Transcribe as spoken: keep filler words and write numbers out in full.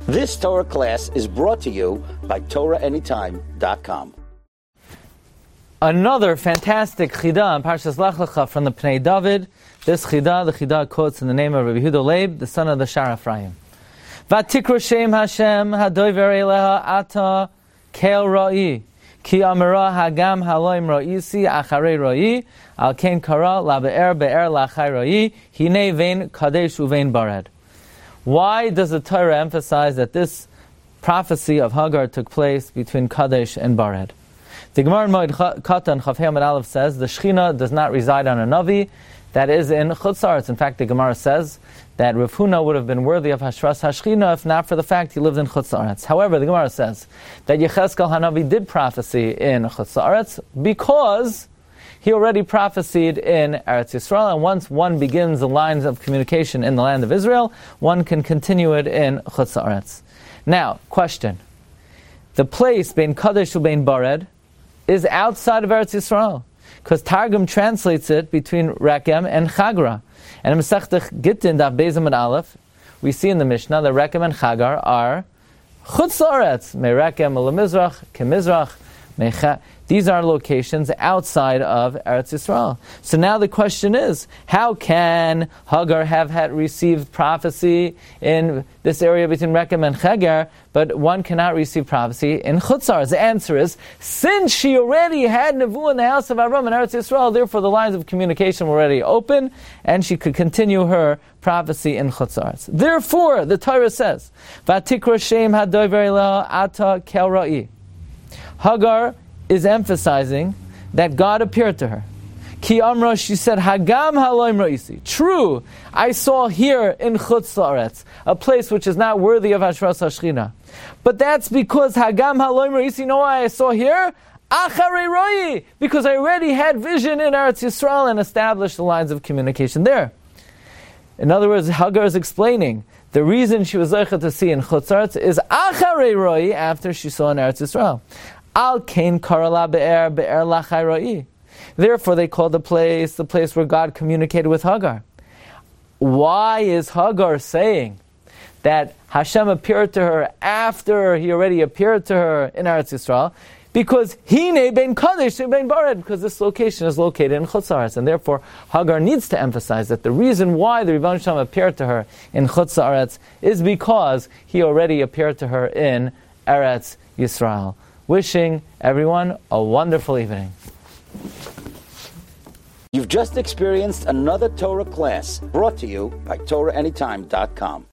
This Torah class is brought to you by Torah Anytime dot com. Another fantastic chidah in Parshas Lech Lecha from the Pnei David. This chidah, the chidah quotes in the name of Rabbi Yehuda Leib, the son of the Shar Ephraim. Vatikra Shem Hashem hadover eleha ata kel ra'i ki amara hagam haloim ra'isi acharei ra'i al ken kara la be'er be'er lachai ra'i hine vein kadesh uvein bared. Why does the Torah emphasize that this prophecy of Hagar took place between Kadesh and Bared? The Gemara in Moed Katan Chaf Hei Amud Aleph says the Shechina does not reside on a Navi, that is in Chutz La'aretz. In fact, the Gemara says that Rav Huna would have been worthy of Hashras HaShechina if not for the fact he lived in Chutz La'aretz. However, the Gemara says that Yechezkel HaNavi did prophecy in Chutz La'aretz because he already prophesied in Eretz Yisrael, and once one begins the lines of communication in the land of Israel, one can continue it in Chutz La'aretz. Now, question. The place, Bein Kadesh u'Bein Bared, is outside of Eretz Yisrael, because Targum translates it between Rekem and Chagra. And in Masechet Gittin, Daf Beis Amud Aleph, we see in the Mishnah that Rekem and Chagar are Chutz La'aretz, Me Rekem L'Mizrach, Kemizrach, Mecha. These are locations outside of Eretz Yisrael. So now the question is, how can Hagar have had received prophecy in this area between Rekem and Chagar, but one cannot receive prophecy in Chutz La'aretz? The answer is, since she already had Nevuah in the house of Avram in Eretz Yisrael, therefore the lines of communication were already open, and she could continue her prophecy in Chutz La'aretz. Therefore, the Torah says, Vatikra Shem hadover eleha ata kel ra'i. Hagar is emphasizing that God appeared to her. Ki Amra, she said, Hagam haloim ra'isi. True, I saw here in Chutz La'aretz, a place which is not worthy of Hashras HaShechina. But that's because Hagam haloim ra'isi, you know why I saw here? Acharei ra'i, because I already had vision in Eretz Yisrael and established the lines of communication there. In other words, Hagar is explaining the reason she was zeicha to see in Chutz La'aretz is Acharei ra'i, after she saw in Eretz Yisrael. Al kain karala be'er be'er lachai ra'i. Therefore, they call the place the place where God communicated with Hagar. Why is Hagar saying that Hashem appeared to her after He already appeared to her in Eretz Yisrael? Because hine bein kadesh bein bared, because this location is located in Chutz La'aretz, and therefore Hagar needs to emphasize that the reason why the Rebbeinu Shalom appeared to her in Chutz La'aretz is because He already appeared to her in Eretz Yisrael. Wishing everyone a wonderful evening. You've just experienced another Torah class brought to you by Torah Anytime dot com.